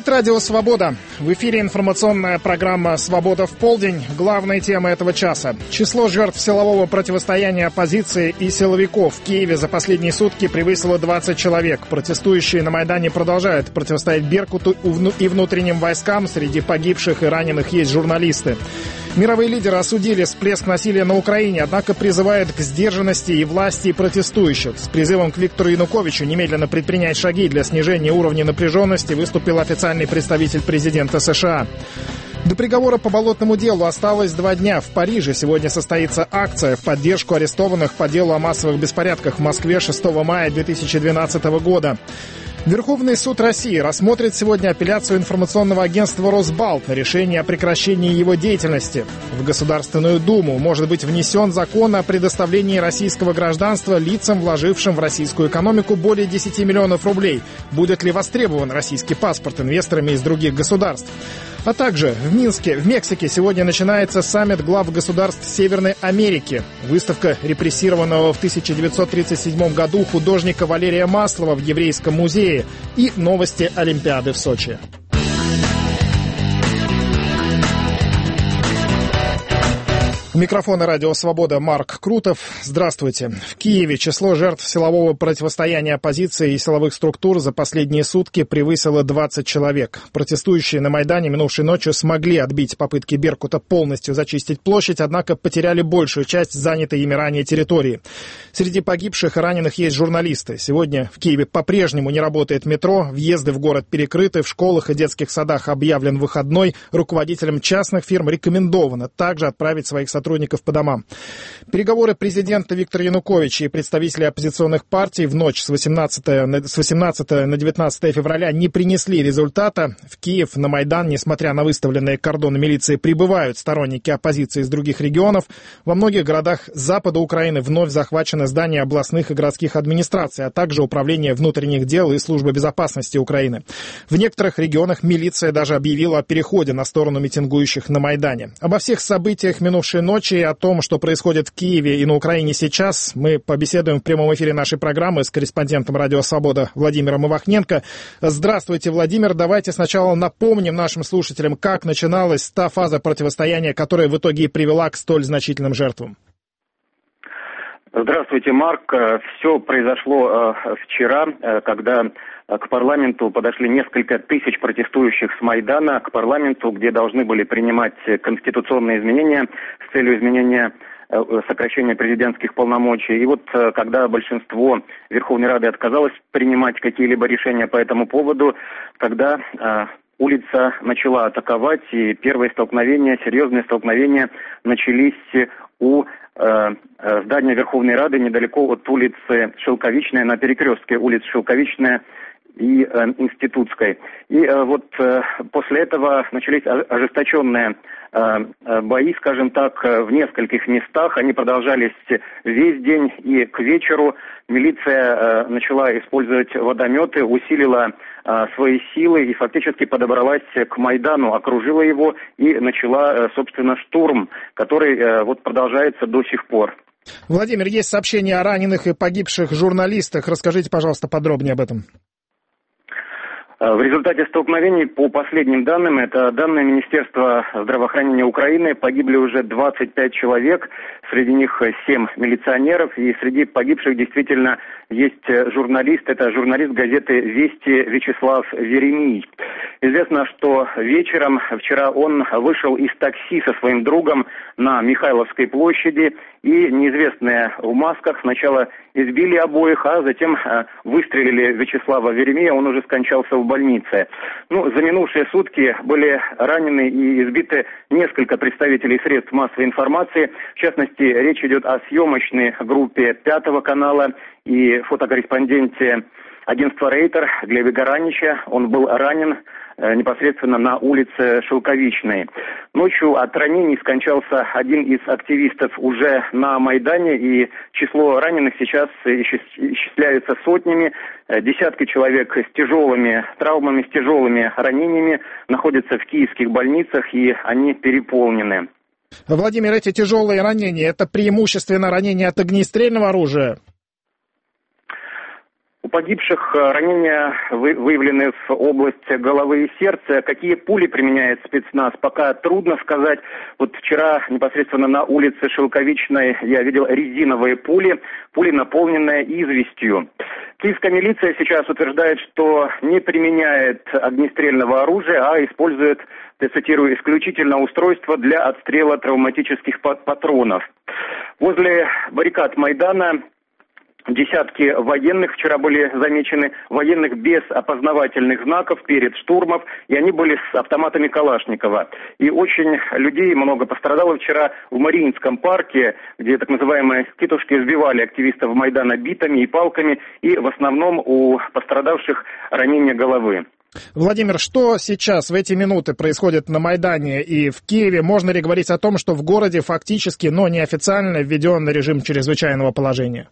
Говорит Радио Свобода. В эфире информационная программа «Свобода в полдень». Главная тема этого часа. Число жертв силового противостояния оппозиции и силовиков в Киеве за последние сутки превысило 20 человек. Протестующие на Майдане продолжают противостоять Беркуту и внутренним войскам. Среди погибших и раненых есть журналисты. Мировые лидеры осудили всплеск насилия на Украине, однако призывают к сдержанности и власти и протестующих. С призывом к Виктору Януковичу немедленно предпринять шаги для снижения уровня напряженности выступил официальный представитель президента США. До приговора по болотному делу осталось 2 дня. В Париже сегодня состоится акция в поддержку арестованных по делу о массовых беспорядках в Москве 6 мая 2012 года. Верховный суд России рассмотрит сегодня апелляцию информационного агентства «Росбалт» на решение о прекращении его деятельности. В Государственную Думу может быть внесен закон о предоставлении российского гражданства лицам, вложившим в российскую экономику более 10 миллионов рублей. Будет ли востребован российский паспорт инвесторами из других государств? А также в Мексике сегодня начинается саммит глав государств Северной Америки. Выставка репрессированного в 1937 году художника Валерия Маслова в Еврейском музее и новости Олимпиады в Сочи. У микрофона Радио Свобода Марк Крутов. Здравствуйте. В Киеве число жертв силового противостояния оппозиции и силовых структур за последние сутки превысило 20 человек. Протестующие на Майдане минувшей ночью смогли отбить попытки Беркута полностью зачистить площадь, однако потеряли большую часть занятой ими ранее территории. Среди погибших и раненых есть журналисты. Сегодня в Киеве по-прежнему не работает метро, въезды в город перекрыты, в школах и детских садах объявлен выходной. Руководителям частных фирм рекомендовано также отправить своих сотрудников по домам. Переговоры президента Виктора Януковича и представителей оппозиционных партий в ночь с 18 на 19 февраля не принесли результата. В Киев на Майдан, несмотря на выставленные кордоны милиции, прибывают сторонники оппозиции из других регионов. Во многих городах запада Украины вновь захвачены здания областных и городских администраций, а также Управление внутренних дел и Служба безопасности Украины. В некоторых регионах милиция даже объявила о переходе на сторону митингующих на Майдане. Обо всех событиях минувшей ночи и о том, что происходит в Киеве и на Украине сейчас, мы побеседуем в прямом эфире нашей программы с корреспондентом Радио Свобода Владимиром Ивахненко. Здравствуйте, Владимир. Давайте сначала напомним нашим слушателям, как начиналась та фаза противостояния, которая в итоге и привела к столь значительным жертвам. Здравствуйте, Марк. Все произошло вчера, когда к парламенту подошли несколько тысяч протестующих с Майдана, к парламенту, где должны были принимать конституционные изменения с целью изменения сокращения президентских полномочий. И вот когда большинство Верховной Рады отказалось принимать какие-либо решения по этому поводу, тогда улица начала атаковать, и первые столкновения, серьезные столкновения начались у здания Верховной Рады недалеко от улицы Шелковичная, на перекрестке улиц Шелковичная и Институтской. И вот после этого начались ожесточенные бои, скажем так, в нескольких местах. Они продолжались весь день, и к вечеру милиция начала использовать водометы, усилила свои силы и фактически подобралась к Майдану, окружила его и начала, собственно, штурм, который вот продолжается до сих пор. Владимир, есть сообщения о раненых и погибших журналистах. Расскажите, пожалуйста, подробнее об этом. В результате столкновений, по последним данным, это данные Министерства здравоохранения Украины, погибли уже 25 человек, среди них 7 милиционеров, и среди погибших действительно есть журналист, это журналист газеты «Вести» Вячеслав Веремий. Известно, что вечером вчера он вышел из такси со своим другом на Михайловской площади, и неизвестные в масках сначала избили обоих, а затем выстрелили Вячеслава Веремия, он уже скончался в больнице. За минувшие сутки были ранены и избиты несколько представителей средств массовой информации. В частности, речь идет о съемочной группе Пятого канала и фотокорреспонденте агентства «Рейтер» Глебе Гаранича. Он был ранен непосредственно на улице Шелковичной. Ночью от ранений скончался один из активистов уже на Майдане, и число раненых сейчас исчисляется сотнями. Десятки человек с тяжелыми травмами, с тяжелыми ранениями находятся в киевских больницах, и они переполнены. Владимир, эти тяжелые ранения, это преимущественно ранения от огнестрельного оружия? погибших ранения выявлены в области головы и сердца. Какие пули применяет спецназ, пока трудно сказать. Вот вчера непосредственно на улице Шелковичной я видел резиновые пули, наполненные известью. Киевская милиция сейчас утверждает, что не применяет огнестрельного оружия, а использует, я цитирую, исключительно устройство для отстрела травматических патронов. Возле баррикад Майдана десятки военных вчера были замечены, военных без опознавательных знаков перед штурмом, и они были с автоматами Калашникова. И очень людей много пострадало вчера в Мариинском парке, где так называемые титушки сбивали активистов Майдана битами и палками, и в основном у пострадавших ранение головы. Владимир, что сейчас в эти минуты происходит на Майдане и в Киеве? Можно ли говорить о том, что в городе фактически, но неофициально введен режим чрезвычайного положения?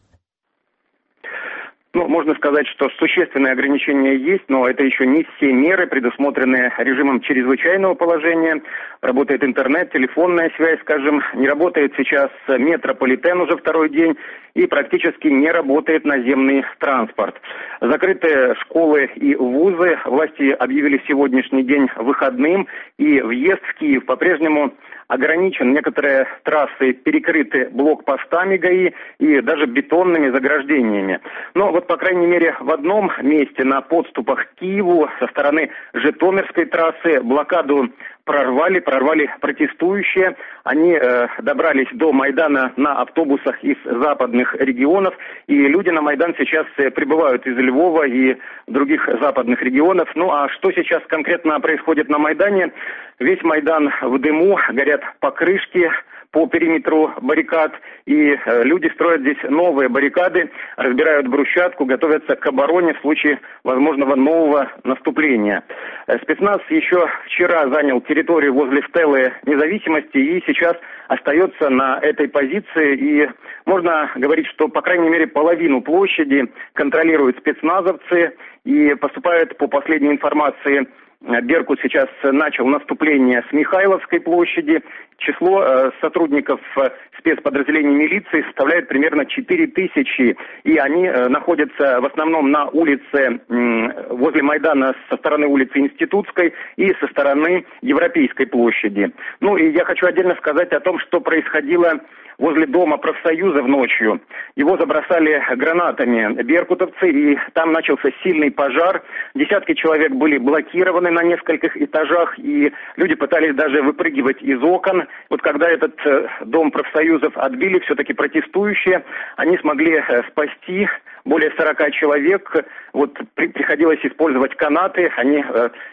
Можно сказать, что существенные ограничения есть, но это еще не все меры, предусмотренные режимом чрезвычайного положения. Работает интернет, телефонная связь, скажем, не работает сейчас метрополитен уже второй день, и практически не работает наземный транспорт. Закрыты школы и вузы, власти объявили сегодняшний день выходным, и въезд в Киев по-прежнему ограничен. Некоторые трассы перекрыты блокпостами ГАИ и даже бетонными заграждениями. Но по крайней мере, в одном месте на подступах к Киеву со стороны Житомирской трассы блокаду прорвали протестующие. Они добрались до Майдана на автобусах из западных регионов, и люди на Майдан сейчас прибывают из Львова и других западных регионов. А что сейчас конкретно происходит на Майдане? Весь Майдан в дыму, горят покрышки по периметру баррикад, и люди строят здесь новые баррикады, разбирают брусчатку, готовятся к обороне в случае возможного нового наступления. Спецназ еще вчера занял территорию возле Стелы Независимости и сейчас остается на этой позиции, и можно говорить, что по крайней мере половину площади контролируют спецназовцы, и поступает по последней информации Беркут сейчас начал наступление с Михайловской площади. Число сотрудников спецподразделений милиции составляет примерно 4000, и они находятся в основном на улице возле Майдана со стороны улицы Институтской и со стороны Европейской площади. И я хочу отдельно сказать о том, что происходило возле Дома профсоюзов ночью. Его забросали гранатами беркутовцы, и там начался сильный пожар. Десятки человек были блокированы на нескольких этажах, и люди пытались даже выпрыгивать из окон. Когда этот Дом профсоюзов отбили все-таки протестующие, они смогли спасти более 40 человек. Приходилось использовать канаты, они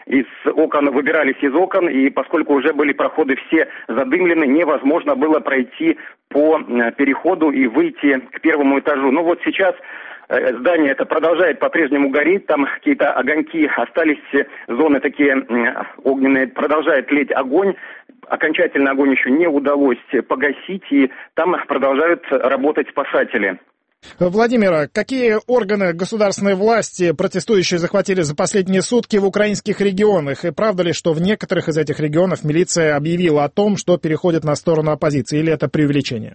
выбирались из окон, и поскольку уже были проходы все задымлены, невозможно было пройти по переходу и выйти к первому этажу. Сейчас здание это продолжает по-прежнему гореть, там какие-то огоньки остались, зоны такие огненные, продолжает тлеть огонь. Окончательно огонь еще не удалось погасить, и там продолжают работать спасатели. Владимир, какие органы государственной власти протестующие захватили за последние сутки в украинских регионах? И правда ли, что в некоторых из этих регионов милиция объявила о том, что переходит на сторону оппозиции, или это преувеличение?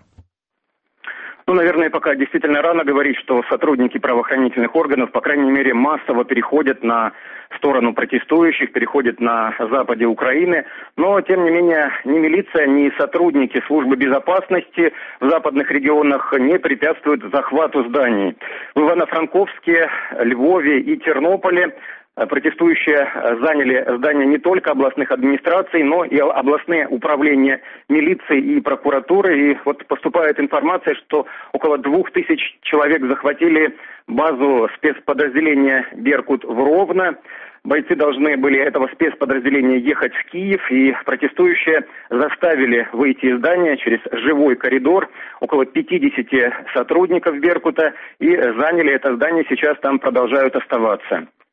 Наверное, пока действительно рано говорить, что сотрудники правоохранительных органов, по крайней мере, массово переходят на сторону протестующих, переходят на западе Украины. Но, тем не менее, ни милиция, ни сотрудники службы безопасности в западных регионах не препятствуют захвату зданий. В Ивано-Франковске, Львове и Тернополе протестующие заняли здания не только областных администраций, но и областные управления милиции и прокуратуры. И поступает информация, что около 2000 человек захватили базу спецподразделения «Беркут» в Ровно. Бойцы должны были этого спецподразделения ехать в Киев, и протестующие заставили выйти из здания через живой коридор около 50 сотрудников «Беркута» и заняли это здание, сейчас там продолжают оставаться.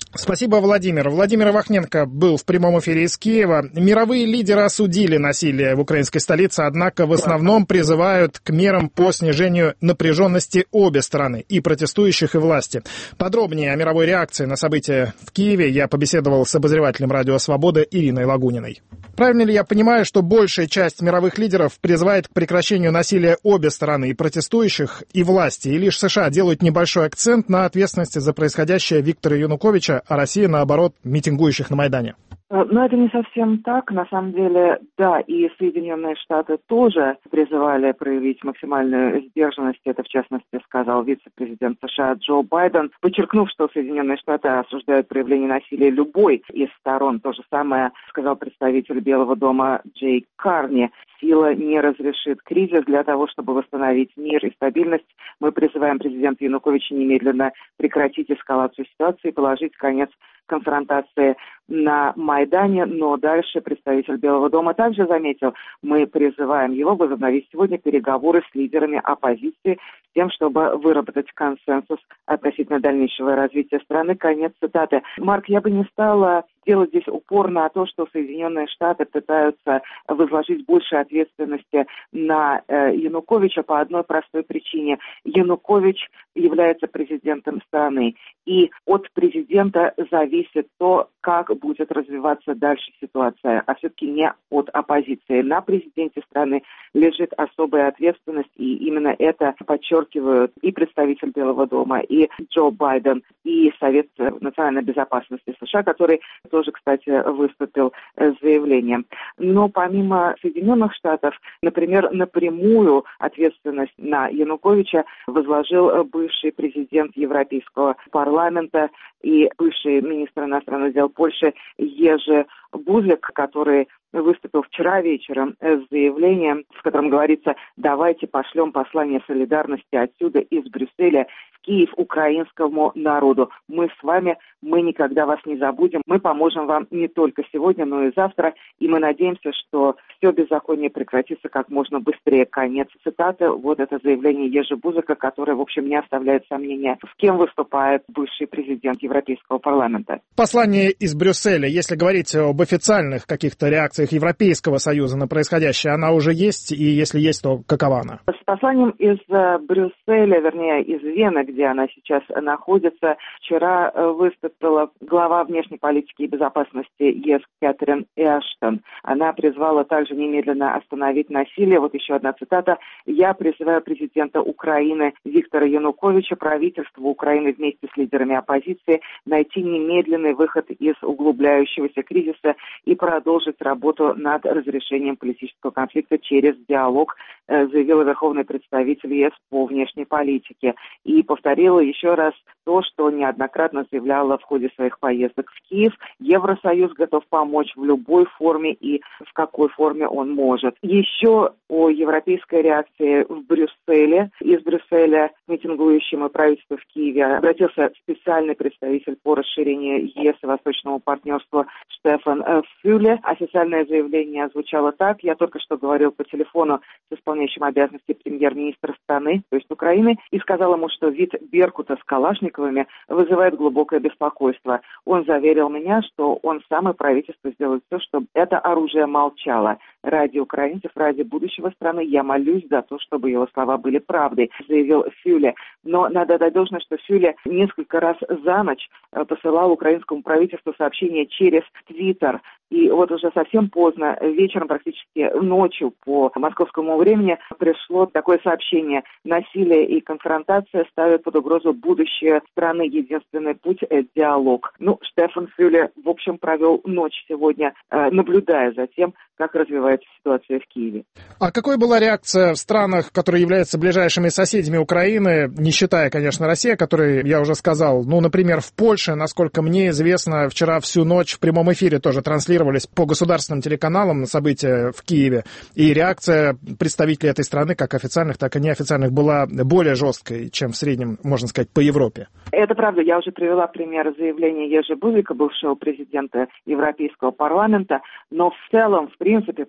Спасибо, Владимир. Владимир Вахненко был в прямом эфире из Киева. Мировые лидеры осудили насилие в украинской столице, однако в основном призывают к мерам по снижению напряженности обе стороны, и протестующих, и власти. Подробнее о мировой реакции на события в Киеве я побеседовал с обозревателем «Радио Свобода» Ириной Лагуниной. Правильно ли я понимаю, что большая часть мировых лидеров призывает к прекращению насилия обе стороны, и протестующих, и власти, и лишь США делают небольшой акцент на ответственности за происходящее Виктора Януковича, а Россия, наоборот, митингующих на Майдане? Но это не совсем так. На самом деле, да, и Соединенные Штаты тоже призывали проявить максимальную сдержанность. Это, в частности, сказал вице-президент США Джо Байден, подчеркнув, что Соединенные Штаты осуждают проявление насилия любой из сторон. То же самое сказал представитель Белого дома Джей Карни. Сила не разрешит кризис. Для того, чтобы восстановить мир и стабильность, мы призываем президента Януковича немедленно прекратить эскалацию ситуации и положить конец конфронтации на Майдане, но дальше представитель Белого дома также заметил, мы призываем его возобновить сегодня переговоры с лидерами оппозиции с тем, чтобы выработать консенсус относительно дальнейшего развития страны. Конец цитаты. Марк, я бы не стала делать здесь упор на то, что Соединенные Штаты пытаются возложить больше ответственности на Януковича по одной простой причине. Янукович является президентом страны, и от президента зависит то, как будет развиваться дальше ситуация, а все-таки не от оппозиции. На президенте страны лежит особая ответственность, и именно это подчеркивают и представитель Белого дома, и Джо Байден, и Совет национальной безопасности США, который тоже, кстати, выступил с заявлением. Но помимо Соединенных Штатов, например, напрямую ответственность на Януковича возложил бывший президент Европейского парламента и бывший министр иностранных дел Польши Ежи Бузек, который выступил вчера вечером с заявлением, в котором говорится: давайте пошлем послание солидарности отсюда, из Брюсселя, в Киев украинскому народу. Мы с вами, мы никогда вас не забудем, мы поможем вам не только сегодня, но и завтра, и мы надеемся, что все беззаконие прекратится как можно быстрее. Конец цитаты. Вот это заявление Ежи Бузека, которое, в общем, не оставляет сомнения, с кем выступает бывший президент Европейского парламента. Послание из Брюсселя, если говорить об официальных каких-то реакциях Европейского Союза на происходящее, она уже есть, и если есть, то какова она? С посланием из Брюсселя, вернее, из Вены, где она сейчас находится, вчера выступила глава внешней политики и безопасности ЕС Кэтрин Эштон. Она призвала также немедленно остановить насилие. Вот еще одна цитата. «Я призываю президента Украины Виктора Януковича, правительство Украины вместе с лидерами оппозиции найти немедленный выход из углубляющегося кризиса и продолжить работу над разрешением политического конфликта через диалог», заявила верховный представитель ЕС по внешней политике. И повторила еще раз то, что неоднократно заявляла в ходе своих поездок в Киев. Евросоюз готов помочь в любой форме и в какой форме он может. Еще о европейской реакции в Брюсселе. Из Брюсселя к митингующим и правительству в Киеве обратился специальный представитель по расширению ЕС и Восточному партнерству Штефан Фюле. Официальное заявление звучало так: я только что говорил по телефону с исполняющим обязанности премьер-министра страны, то есть Украины, и сказал ему, что вид Беркута с калашниковыми вызывает глубокое беспокойство. Он заверил меня, что он сам и правительство сделают все, чтобы это оружие молчало. Ради украинцев, ради будущего страны я молюсь за то, чтобы его слова были правдой, заявил Фюле. Но надо дать должное, что Фюле несколько раз за ночь посылал украинскому правительству сообщения через Твиттер. И вот уже совсем поздно, вечером, практически ночью по московскому времени, пришло такое сообщение: насилие и конфронтация ставят под угрозу будущее страны. Единственный путь – диалог. Штефан Фюле, в общем, провел ночь сегодня, наблюдая за тем, как развивается ситуация в Киеве. А какой была реакция в странах, которые являются ближайшими соседями Украины, не считая, конечно, России, о которой я уже сказал? Например, в Польше, насколько мне известно, вчера всю ночь в прямом эфире тоже транслировались по государственным телеканалам события в Киеве. И реакция представителей этой страны, как официальных, так и неофициальных, была более жесткой, чем в среднем, можно сказать, по Европе. Это правда. Я уже привела пример заявления Ежи Бузека, бывшего президента Европейского парламента. Но в целом, в принципе,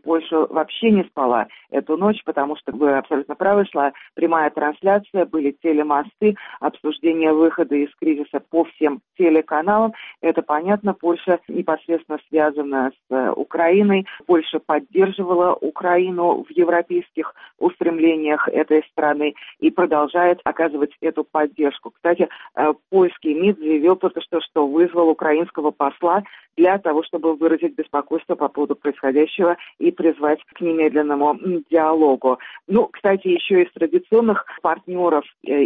Польша вообще не спала эту ночь, потому что, вы абсолютно правы, шла прямая трансляция, были телемосты, обсуждение выхода из кризиса по всем телеканалам. Это понятно, Польша непосредственно связана с Украиной. Польша поддерживала Украину в европейских устремлениях этой страны и продолжает оказывать эту поддержку. Кстати, польский МИД заявил только что вызвал украинского посла для того, чтобы выразить беспокойство по поводу происходящего и призвать к немедленному диалогу. Кстати, еще из традиционных партнеров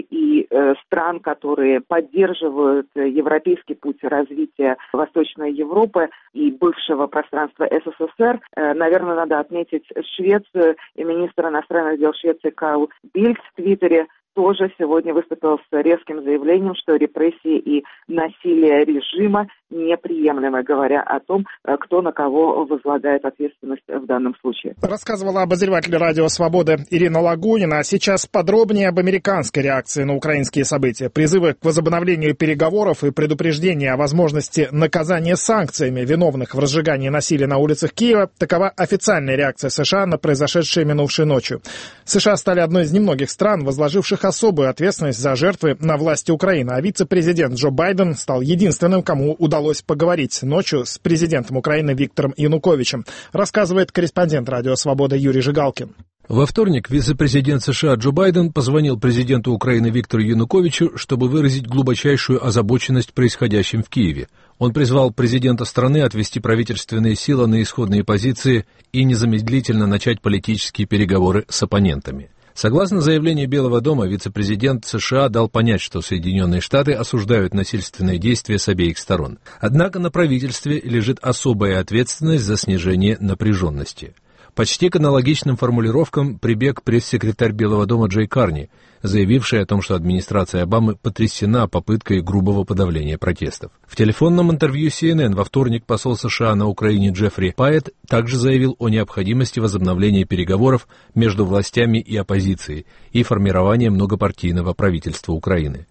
и стран, которые поддерживают европейский путь развития Восточной Европы и бывшего пространства СССР, наверное, надо отметить Швецию, и министр иностранных дел Швеции Карл Бильд в Твиттере тоже сегодня выступил с резким заявлением, что репрессии и насилие режима неприемлемы, говоря о том, кто на кого возлагает ответственность в данном случае. Рассказывала обозреватель радио «Свобода» Ирина Лагунина. А сейчас подробнее об американской реакции на украинские события. Призывы к возобновлению переговоров и предупреждения о возможности наказания санкциями виновных в разжигании насилия на улицах Киева – такова официальная реакция США на произошедшее минувшей ночью. США стали одной из немногих стран, возложивших особую ответственность за жертвы на власти Украины, а вице-президент Джо Байден стал единственным, кому удалось поговорить ночью с президентом Украины Виктором Януковичем, рассказывает корреспондент радио «Свобода» Юрий Жигалкин. Во вторник вице-президент США Джо Байден позвонил президенту Украины Виктору Януковичу, чтобы выразить глубочайшую озабоченность происходящим в Киеве. Он призвал президента страны отвести правительственные силы на исходные позиции и незамедлительно начать политические переговоры с оппонентами. Согласно заявлению Белого дома, вице-президент США дал понять, что Соединенные Штаты осуждают насильственные действия с обеих сторон. Однако на правительстве лежит особая ответственность за снижение напряженности. Почти к аналогичным формулировкам прибег пресс-секретарь Белого дома Джей Карни, заявивший о том, что администрация Обамы потрясена попыткой грубого подавления протестов. В телефонном интервью CNN во вторник посол США на Украине Джеффри Пайет также заявил о необходимости возобновления переговоров между властями и оппозицией и формирования многопартийного правительства Украины.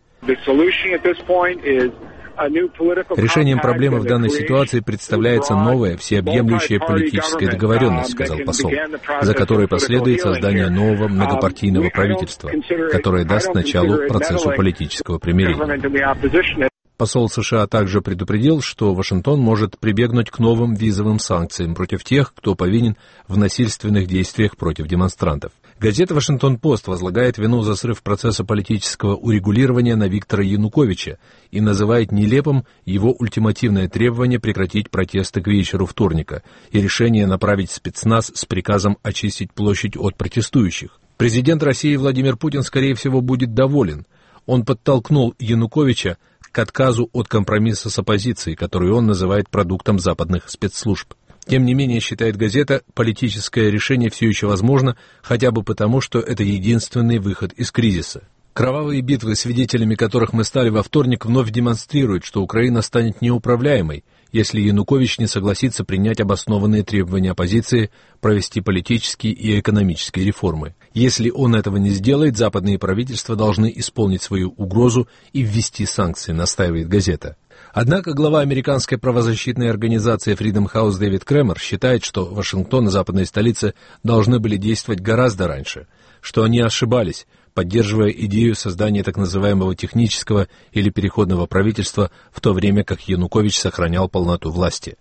Решением проблемы в данной ситуации представляется новая, всеобъемлющая политическая договоренность, сказал посол, за которой последует создание нового многопартийного правительства, которое даст начало процессу политического примирения. Посол США также предупредил, что Вашингтон может прибегнуть к новым визовым санкциям против тех, кто повинен в насильственных действиях против демонстрантов. Газета «Вашингтон-Пост» возлагает вину за срыв процесса политического урегулирования на Виктора Януковича и называет нелепым его ультимативное требование прекратить протесты к вечеру вторника и решение направить спецназ с приказом очистить площадь от протестующих. Президент России Владимир Путин, скорее всего, будет доволен. Он подтолкнул Януковича к отказу от компромисса с оппозицией, который он называет продуктом западных спецслужб. Тем не менее, считает газета, политическое решение все еще возможно, хотя бы потому, что это единственный выход из кризиса. Кровавые битвы, свидетелями которых мы стали во вторник, вновь демонстрируют, что Украина станет неуправляемой, если Янукович не согласится принять обоснованные требования оппозиции провести политические и экономические реформы. Если он этого не сделает, западные правительства должны исполнить свою угрозу и ввести санкции, настаивает газета. Однако глава американской правозащитной организации Freedom House Дэвид Кремер считает, что Вашингтон и западные столицы должны были действовать гораздо раньше, что они ошибались, поддерживая идею создания так называемого технического или переходного правительства, в то время как Янукович сохранял полноту власти.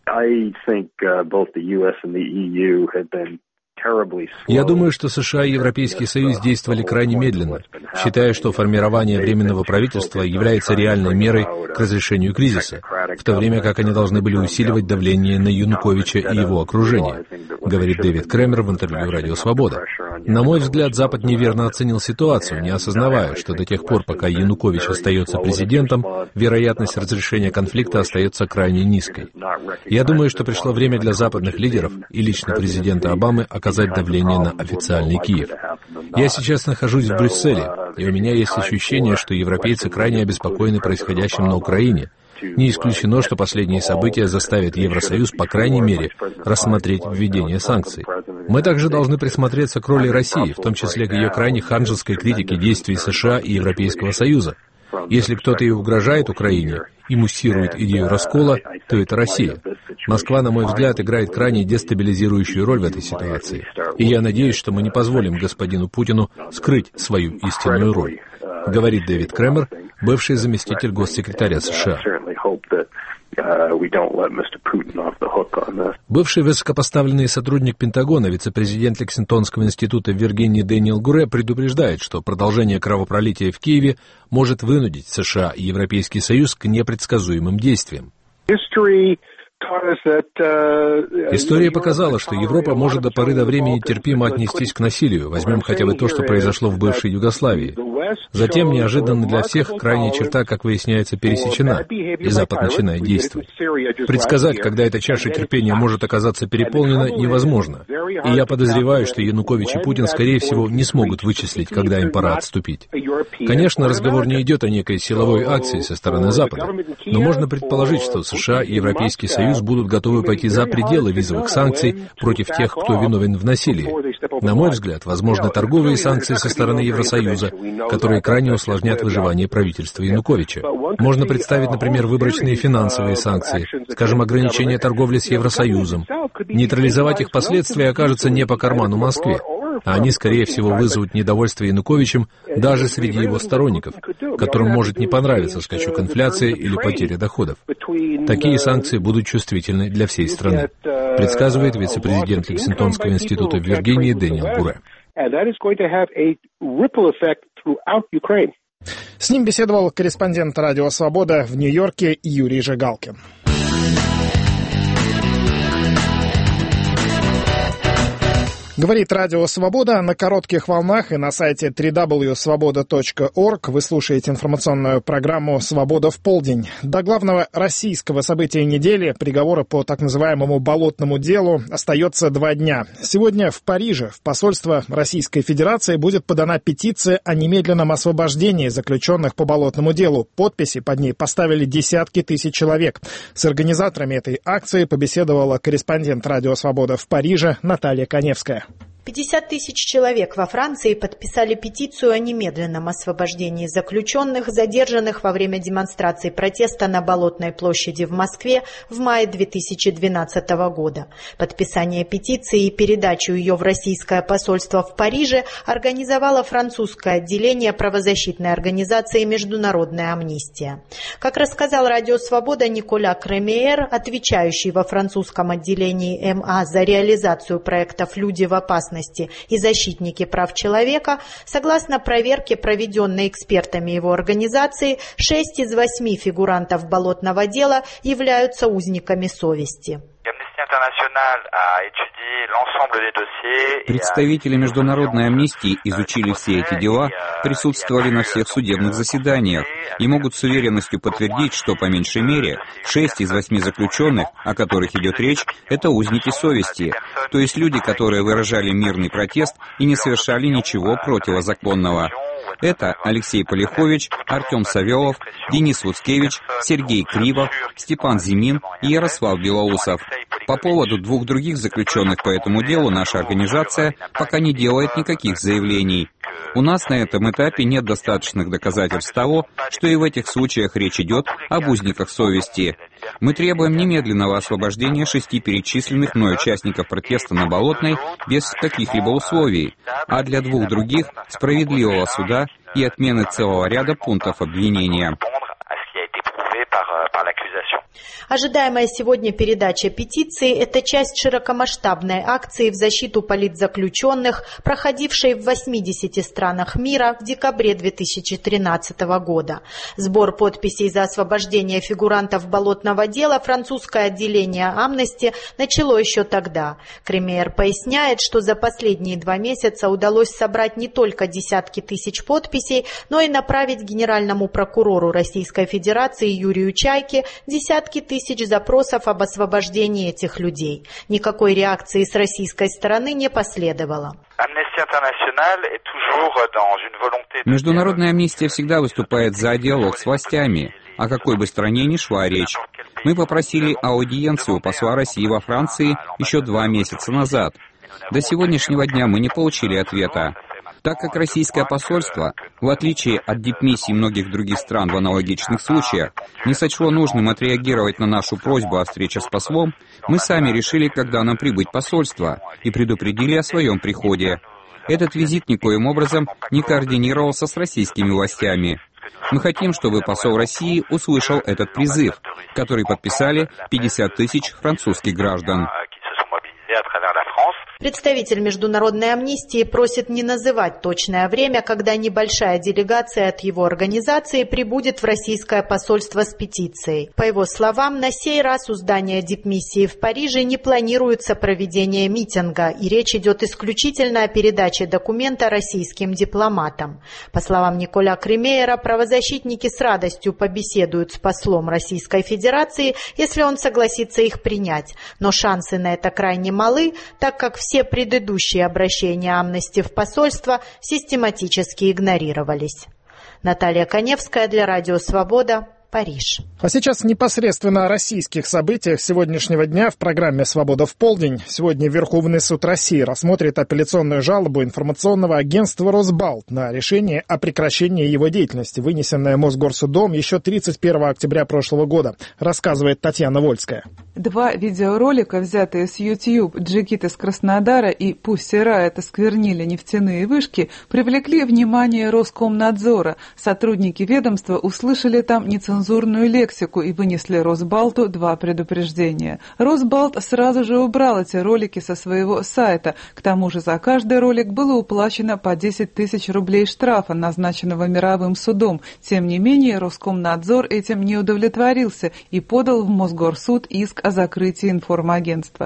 Я думаю, что США и Европейский Союз действовали крайне медленно, считая, что формирование временного правительства является реальной мерой к разрешению кризиса, в то время как они должны были усиливать давление на Януковича и его окружение, говорит Дэвид Кремер в интервью «Радио Свобода». На мой взгляд, Запад неверно оценил ситуацию, не осознавая, что до тех пор, пока Янукович остается президентом, вероятность разрешения конфликта остается крайне низкой. Я думаю, что пришло время для западных лидеров и лично президента Обамы оказать давление на официальный Киев. Я сейчас нахожусь в Брюсселе, и у меня есть ощущение, что европейцы крайне обеспокоены происходящим на Украине. Не исключено, что последние события заставят Евросоюз, по крайней мере, рассмотреть введение санкций. Мы также должны присмотреться к роли России, в том числе к ее крайне ханжеской критике действий США и Европейского Союза. Если кто-то и угрожает Украине, и муссирует идею раскола, то это Россия. Москва, на мой взгляд, играет крайне дестабилизирующую роль в этой ситуации. И я надеюсь, что мы не позволим господину Путину скрыть свою истинную роль, говорит Дэвид Кремер, бывший заместитель госсекретаря США. Бывший высокопоставленный сотрудник Пентагона, вице-президент Лексингтонского института в Виргинии Дэниел Гуре предупреждает, что продолжение кровопролития в Киеве может вынудить США и Европейский Союз к непредсказуемым действиям. История показала, что Европа может до поры до времени терпимо отнестись к насилию. Возьмем хотя бы то, что произошло в бывшей Югославии. Затем, неожиданно для всех, крайняя черта, как выясняется, пересечена, и Запад начинает действовать. Предсказать, когда эта чаша терпения может оказаться переполнена, невозможно. И я подозреваю, что Янукович и Путин, скорее всего, не смогут вычислить, когда им пора отступить. Конечно, разговор не идет о некой силовой акции со стороны Запада, но можно предположить, что США и Европейский Союз будут готовы пойти за пределы визовых санкций против тех, кто виновен в насилии. На мой взгляд, возможны торговые санкции со стороны Евросоюза, которые крайне усложнят выживание правительства Януковича. Можно представить, например, выборочные финансовые санкции, скажем, ограничение торговли с Евросоюзом. Нейтрализовать их последствия окажется не по карману Москве, а они, скорее всего, вызовут недовольство Януковичем даже среди его сторонников, которым может не понравиться скачок инфляции или потеря доходов. Такие санкции будут чувствительны для всей страны, предсказывает вице-президент Лексингтонского института в Виргинии Дэниел Гуре. С ним беседовал корреспондент «Радио Свобода» в Нью-Йорке Юрий Жигалкин. Говорит Радио Свобода на коротких волнах и на сайте www.svoboda.org. Вы слушаете информационную программу «Свобода в полдень». До главного российского события недели, приговора по так называемому болотному делу, остается 2 дня. Сегодня в Париже в посольство Российской Федерации будет подана петиция о немедленном освобождении заключенных по болотному делу. Подписи под ней поставили десятки тысяч человек. С организаторами этой акции побеседовала корреспондент «Радио Свобода» в Париже Наталья Коневская. 50 тысяч человек во Франции подписали петицию о немедленном освобождении заключенных, задержанных во время демонстрации протеста на Болотной площади в Москве в мае 2012 года. Подписание петиции и передачу ее в российское посольство в Париже организовало французское отделение правозащитной организации «Международная амнистия». Как рассказал Радио Свобода Николя Кремер, отвечающий во французском отделении МА за реализацию проектов «Люди в опасности» и защитники прав человека, согласно проверке, проведенной экспертами его организации, 6 из 8 фигурантов болотного дела являются узниками совести. Представители Международной амнистии изучили все эти дела, присутствовали на всех судебных заседаниях и могут с уверенностью подтвердить, что по меньшей мере 6 из 8 заключенных, о которых идет речь, это узники совести, то есть люди, которые выражали мирный протест и не совершали ничего противозаконного. Это Алексей Полихович, Артем Савелов, Денис Луцкевич, Сергей Кривов, Степан Зимин и Ярослав Белоусов. По поводу 2 других заключенных по этому делу наша организация пока не делает никаких заявлений. У нас на этом этапе нет достаточных доказательств того, что и в этих случаях речь идет об узниках совести. Мы требуем немедленного освобождения 6 перечисленных мной участников протеста на Болотной без каких-либо условий, а для 2 других – справедливого суда и отмены целого ряда пунктов обвинения. Ожидаемая сегодня передача петиции – это часть широкомасштабной акции в защиту политзаключенных, проходившей в 80 странах мира в декабре 2013 года. Сбор подписей за освобождение фигурантов болотного дела французское отделение Амнести начало еще тогда. Кремер поясняет, что за последние 2 месяца удалось собрать не только десятки тысяч подписей, но и направить генеральному прокурору Российской Федерации Юрию Чайке десятки тысяч запросов об освобождении этих людей. Никакой реакции с российской стороны не последовало. Международная амнистия всегда выступает за диалог с властями, о какой бы стране ни шла речь. Мы попросили аудиенцию у посла России во Франции еще 2 месяца назад. До сегодняшнего дня мы не получили ответа. Так как российское посольство, в отличие от дипмиссий многих других стран в аналогичных случаях, не сочло нужным отреагировать на нашу просьбу о встрече с послом, мы сами решили, когда нам прибыть в посольство, и предупредили о своем приходе. Этот визит никоим образом не координировался с российскими властями. Мы хотим, чтобы посол России услышал этот призыв, который подписали 50 тысяч французских граждан. Представитель Международной амнистии просит не называть точное время, когда небольшая делегация от его организации прибудет в российское посольство с петицией. По его словам, на сей раз у здания дипмиссии в Париже не планируется проведение митинга, и речь идет исключительно о передаче документа российским дипломатам. По словам Николя Кремейера, правозащитники с радостью побеседуют с послом Российской Федерации, если он согласится их принять. Но шансы на это крайне малы, так как все предыдущие обращения Амнести в посольство систематически игнорировались. Наталья Коневская для Радио Свобода, Париж. А сейчас непосредственно о российских событиях сегодняшнего дня в программе «Свобода в полдень». Сегодня Верховный суд России рассмотрит апелляционную жалобу информационного агентства «Росбалт» на решение о прекращении его деятельности, вынесенное Мосгорсудом еще 31 октября прошлого года, рассказывает Татьяна Вольская. 2 видеоролика, взятые с YouTube «Джигит из Краснодара» и «Пусть Riot осквернили нефтяные вышки», привлекли внимание Роскомнадзора. Сотрудники ведомства услышали там нецензурную лексику и вынесли Росбалту 2 предупреждения. Росбалт сразу же убрал эти ролики со своего сайта. К тому же за каждый ролик было уплачено по 10 тысяч рублей штрафа, назначенного мировым судом. Тем не менее, Роскомнадзор этим не удовлетворился и подал в Мосгорсуд иск о закрытии информагентства.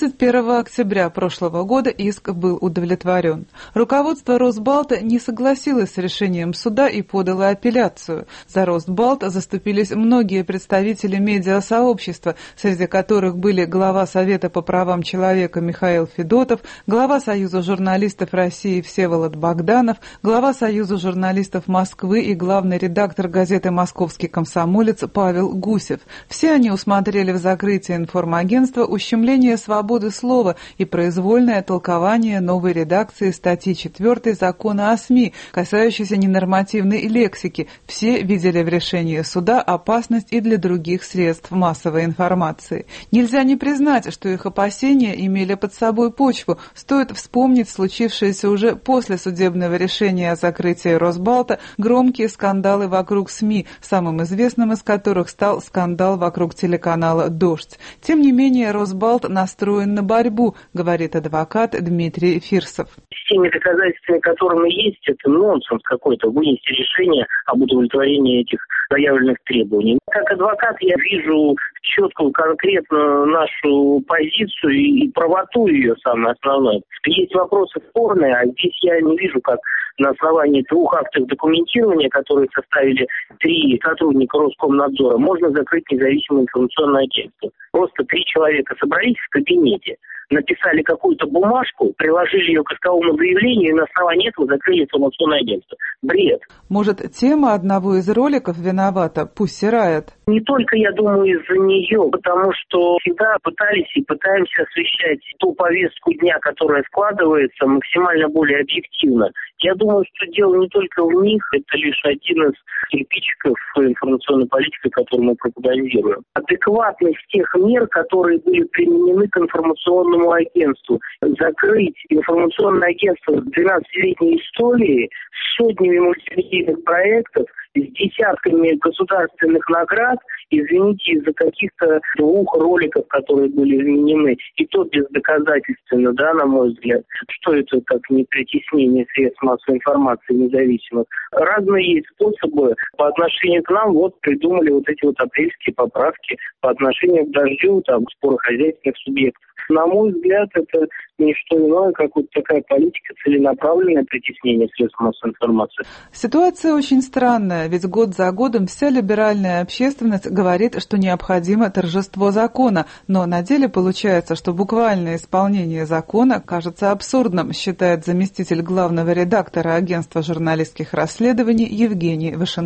31 октября прошлого года иск был удовлетворен. Руководство Росбалта не согласилось с решением суда и подало апелляцию. За Росбалт заступились многие представители медиасообщества, среди которых были глава Совета по правам человека Михаил Федотов, глава Союза журналистов России Всеволод Богданов, глава Союза журналистов Москвы и главный редактор газеты «Московский комсомолец» Павел Гусев. Все они усмотрели в закрытии информагентства ущемление свободы слова и произвольное толкование новой редакции статьи 4 Закона о СМИ, касающейся ненормативной лексики. Все видели в решении суда опасность и для других средств массовой информации. Нельзя не признать, что их опасения имели под собой почву. Стоит вспомнить случившиеся уже после судебного решения о закрытии Росбалта громкие скандалы вокруг СМИ, самым известным из которых стал скандал вокруг телеканала «Дождь». Тем не менее, Росбалт настроен на борьбу, говорит адвокат Дмитрий Фирсов. С теми доказательствами, которые есть, это нонсенс какой-то, вынести решение об удовлетворении этих заявленных требований. Как адвокат я вижу четкую, конкретно нашу позицию и правоту ее, самое основное. Есть вопросы спорные, а здесь я не вижу, как на основании 2 актов документирования, которые составили 3 сотрудника Роскомнадзора, можно закрыть независимое информационное агентство. Просто 3 человека собрались в кабинете, написали какую-то бумажку, приложили ее к исковому заявлению и на основании этого закрыли информационное агентство. Бред. Может, тема одного из роликов виновата? Пусть Riot. Не только, я думаю, из-за нее, потому что всегда пытались и пытаемся освещать ту повестку дня, которая складывается, максимально более объективно. Я думаю, что дело не только в них, это лишь один из кирпичиков информационной политики, которую мы пропагандируем. Адекватность тех мер, которые были применены к информационному агентству. Закрыть информационное агентство с 12-летней историей, с сотнями мультимедийных проектов, с десятками государственных наград, извините, из-за каких-то 2 роликов, которые были изменены, и то бездоказательственно, да, на мой взгляд. Что это как не притеснение средств массовой информации независимых? Разные есть способы по отношению к нам, вот придумали вот эти вот апрельские поправки по отношению к Дождю, там, спорохозяйственных субъектов. На мой взгляд, это не что иное, как вот такая политика, целенаправленное притеснение средств массовой информации. Ситуация очень странная, ведь год за годом вся либеральная общественность говорит, что необходимо торжество закона, но на деле получается, что буквальное исполнение закона кажется абсурдным, считает заместитель главного редактора агентства журналистских расследований Евгений Вышенков.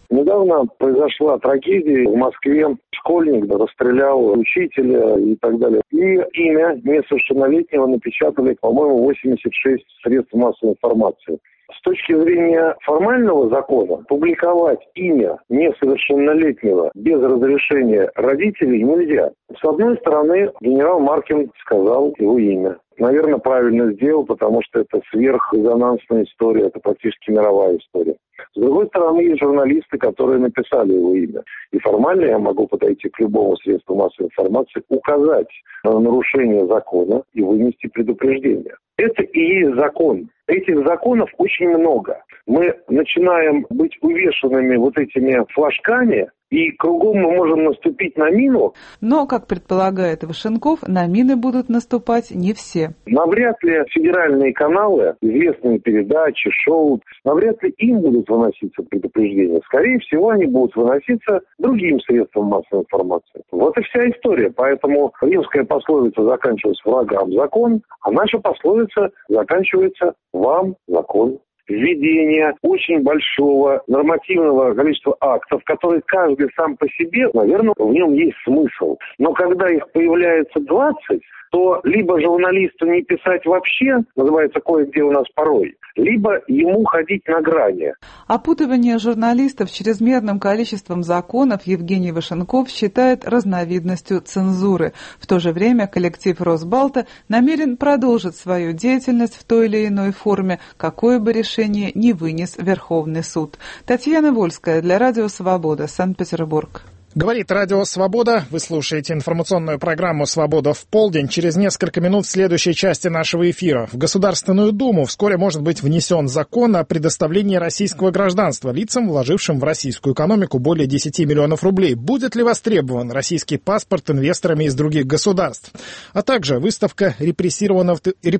Недавно произошла трагедия в Москве. Школьник расстрелял учителя и так далее. И имя несовершеннолетнего напечатали, по-моему, 86 средств массовой информации. С точки зрения формального закона, публиковать имя несовершеннолетнего без разрешения родителей нельзя. С одной стороны, генерал Маркин сказал его имя. Наверное, правильно сделал, потому что это сверхрезонансная история, это практически мировая история. С другой стороны, есть журналисты, которые написали его имя. И формально я могу подойти к любому средству массовой информации, указать на нарушение закона и вынести предупреждение. Это и есть закон. Этих законов очень много. Мы начинаем быть увешанными вот этими флажками, и кругом мы можем наступить на мину. Но, как предполагает Вашенков, на мины будут наступать не все. Навряд ли федеральные каналы, известные передачи, шоу, навряд ли им будут выноситься предупреждения. Скорее всего, они будут выноситься другим средством массовой информации. Вот и вся история. Поэтому римская пословица заканчивается «врагам закон», а наша пословица заканчивается «вам закон». Введение очень большого нормативного количества актов, которые каждый сам по себе, наверное, в нем есть смысл. Но когда их появляется 20, то либо журналисту не писать вообще, называется кое-где у нас порой, либо ему ходить на грани. Опутывание журналистов чрезмерным количеством законов Евгений Вашенков считает разновидностью цензуры. В то же время коллектив Росбалта намерен продолжить свою деятельность в той или иной форме, какое бы решение ни вынес Верховный суд. Татьяна Вольская для Радио Свобода, Санкт-Петербург. Говорит Радио Свобода. Вы слушаете информационную программу «Свобода в полдень». Через несколько минут в следующей части нашего эфира. В Государственную Думу вскоре может быть внесен закон о предоставлении российского гражданства лицам, вложившим в российскую экономику более 10 миллионов рублей. Будет ли востребован российский паспорт инвесторами из других государств? А также выставка репрессированного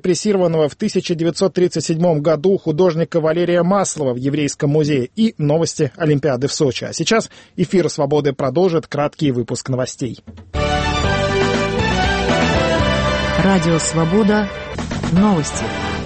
в 1937 году художника Валерия Маслова в Еврейском музее и новости Олимпиады в Сочи. А сейчас эфир «Свободы» продолжит краткий выпуск новостей. Радио «Свобода». Новости.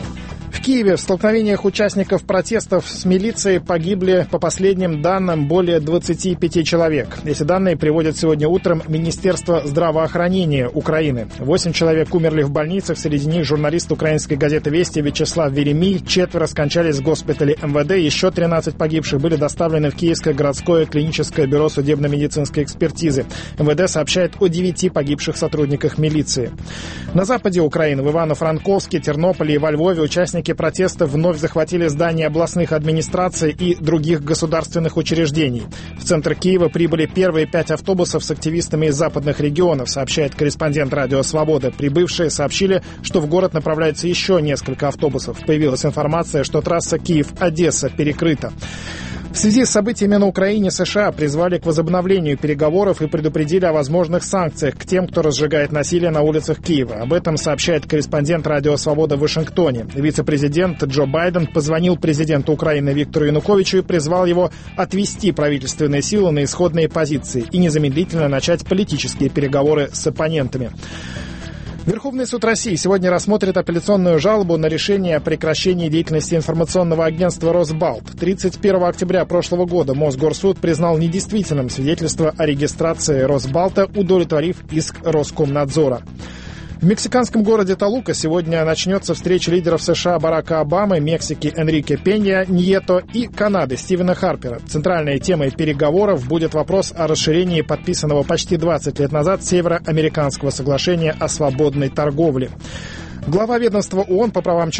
В Киеве в столкновениях участников протестов с милицией погибли, по последним данным, более 25 человек. Эти данные приводят сегодня утром Министерство здравоохранения Украины. 8 человек умерли в больницах, среди них журналист украинской газеты «Вести» Вячеслав Веремий. 4 скончались в госпитале МВД, еще 13 погибших были доставлены в Киевское городское клиническое бюро судебно-медицинской экспертизы. МВД сообщает о 9 погибших сотрудниках милиции. На западе Украины, в Ивано-Франковске, Тернополе и во Львове участники протестов вновь захватили здания областных администраций и других государственных учреждений. В центр Киева прибыли первые 5 автобусов с активистами из западных регионов, сообщает корреспондент Радио Свобода. Прибывшие сообщили, что в город направляется еще несколько автобусов. Появилась информация, что трасса Киев-Одесса перекрыта. В связи с событиями на Украине США призвали к возобновлению переговоров и предупредили о возможных санкциях к тем, кто разжигает насилие на улицах Киева. Об этом сообщает корреспондент Радио Свобода в Вашингтоне. Вице-президент Джо Байден позвонил президенту Украины Виктору Януковичу и призвал его отвести правительственные силы на исходные позиции и незамедлительно начать политические переговоры с оппонентами. Верховный суд России сегодня рассмотрит апелляционную жалобу на решение о прекращении деятельности информационного агентства «Росбалт». 31 октября прошлого года Мосгорсуд признал недействительным свидетельство о регистрации «Росбалта», удовлетворив иск Роскомнадзора. В мексиканском городе Толука сегодня начнется встреча лидеров США Барака Обамы, Мексики Энрике Пенья Ньето и Канады Стивена Харпера. Центральной темой переговоров будет вопрос о расширении подписанного почти 20 лет назад Североамериканского соглашения о свободной торговле. Глава ведомства ООН по правам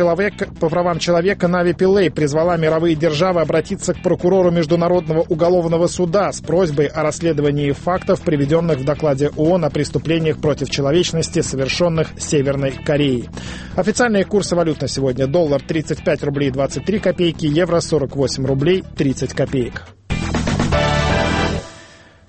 человека Нави Пиллей призвала мировые державы обратиться к прокурору Международного уголовного суда с просьбой о расследовании фактов, приведенных в докладе ООН о преступлениях против человечности, совершенных Северной Кореей. Официальные курсы валют на сегодня: доллар 35 рублей 23 копейки, евро 48 рублей 30 копеек.